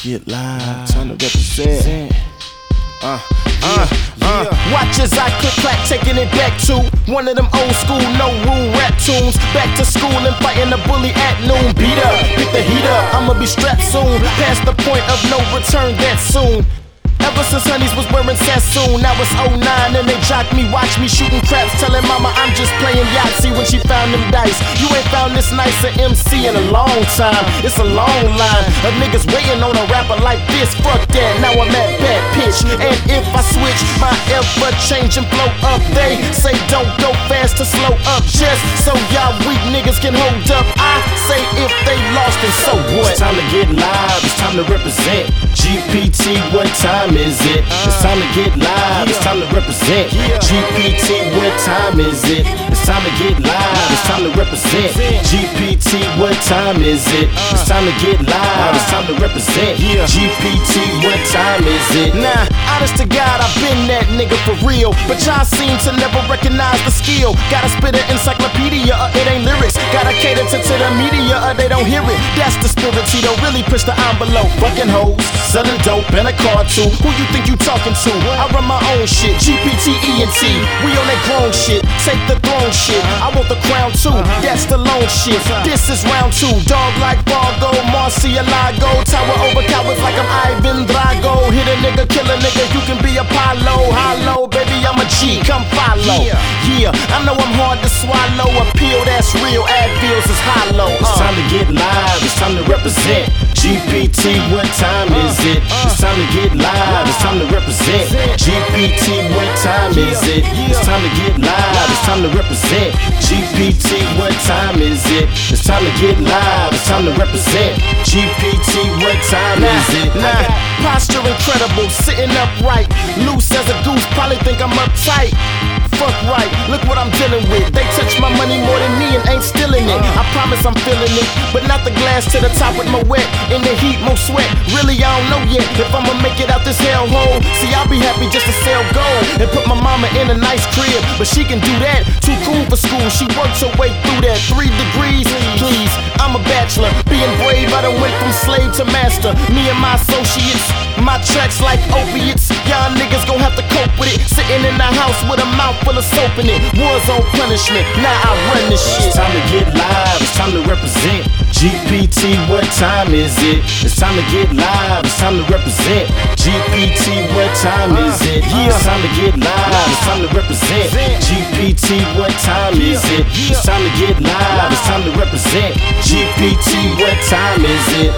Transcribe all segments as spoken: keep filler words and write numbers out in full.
get live, time to represent. Uh, uh, uh. Watch as I click clack, taking it back to one of them old school, no rule rap tunes. Back to school and fighting the bully at noon. Beat up, pick the heat up, I'ma be strapped soon. Past the point of no return that soon. Ever since Honeys was wearing Sassoon, now it's oh nine and they jock me, watch me shooting craps, telling mama I'm just playing Yahtzee when she found them dice. You ain't found this nicer M C in a long time. It's a long line of niggas waiting on a rapper like this. Fuck that, now I'm at bad pitch. And if I switch my ever change and blow up, they say don't go fast to slow up, just so y'all weak niggas can hold up. I say if they lost, then so what? It's time to get live, it's time to represent. G P T, what time is it? It's time to get live, it's time to represent. G P T, what time is it? It's time to get live, it's time to represent. G P T, what time is it? It's time to get live, it's time to represent. G P T, what time is it? Nah, honest to God, I've been that nigga for real, but y'all seem to never recognize the skill. Gotta spit an encyclopedia or it ain't lyrics. Gotta cater to, to the media or they don't hear it. That's the spirit, he don't really push the envelope. Fucking hoes, selling dope and a car too. Who you think you talking to? I run my own shit, G P T E N T. We on that grown shit, take the throne shit. I want the crown too, that's the lone shit. This is round two, dog like Fargo, Marcialago. Tower over cowards like I'm Ivan Drago. Hit a nigga, kill a nigga, you can be Apollo. Hollow, baby, I'm a G, come follow. Yeah, I know I'm hard to swallow. A pill that's real, Advils is hollow. uh. It's time to get live, it's time to represent. G P T, what time is it? It's time to get live, it's time to represent. G P T, what time is it? It's time to get live, it's time to represent. G P T, what time is it? It's time to get live, it's time to represent. G P T, what time is it? Nah, posture incredible, sitting upright. Loose as a goose, probably think I'm uptight. Fuck right, look what I'm dealing with. They touch my money more than me and ain't stealing it. I promise I'm feeling it, but not the glass to the top with my wet. In the heat, more sweat. Really, I don't know yet if I'ma make it out this hellhole. See, I'll be happy just to sell gold and put my mama in a nice crib, but she can do that. Too cool for school, she works her way through that. Three degrees, please. I'm a bachelor, being brave. I done went from slave to master. Me and my associates, my tracks like opiates. Y'all niggas gon' have to cope with it. Sitting in the house with a mouth full of soap in it. Wars on punishment, now I run this shit. It's time to get live, it's time to represent. G P T, what time is it? It's time to get live, it's time to represent. G P T, what time is it? It's time to get live, it's time to represent. G P T, what time is it? It's time to get live, it's time to represent. G P T, what time is it?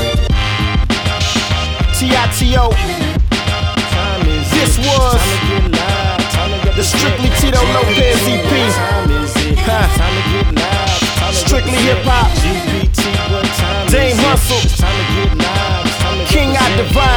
T I T O. This was the Strictly Tito Lopez E P. Strictly Hip Hop. Dame Hustle. King I Divine.